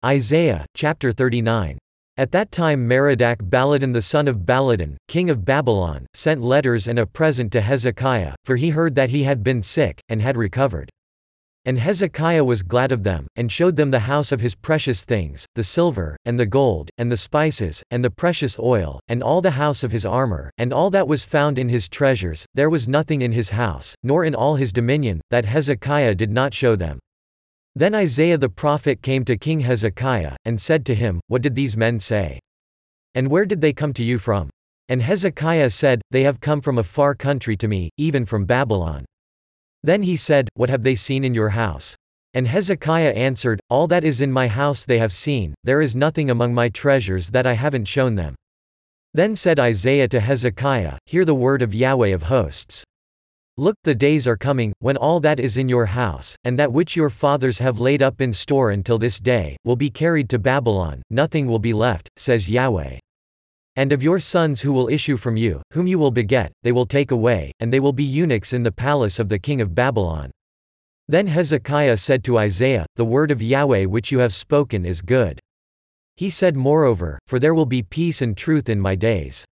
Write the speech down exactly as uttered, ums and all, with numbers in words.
Isaiah, chapter thirty-nine. At that time Merodach Baladan the son of Baladan, king of Babylon, sent letters and a present to Hezekiah, for he heard that he had been sick, and had recovered. And Hezekiah was glad of them, and showed them the house of his precious things, the silver, and the gold, and the spices, and the precious oil, and all the house of his armor, and all that was found in his treasures. There was nothing in his house, nor in all his dominion, that Hezekiah did not show them. Then Isaiah the prophet came to King Hezekiah, and said to him, What did these men say? And where did they come to you from? And Hezekiah said, They have come from a far country to me, even from Babylon. Then he said, What have they seen in your house? And Hezekiah answered, All that is in my house they have seen, there is nothing among my treasures that I haven't shown them. Then said Isaiah to Hezekiah, Hear the word of Yahweh of hosts. Look, the days are coming, when all that is in your house, and that which your fathers have laid up in store until this day, will be carried to Babylon, nothing will be left, says Yahweh. And of your sons who will issue from you, whom you will beget, they will take away, and they will be eunuchs in the palace of the king of Babylon. Then Hezekiah said to Isaiah, The word of Yahweh which you have spoken is good. He said moreover, For there will be peace and truth in my days.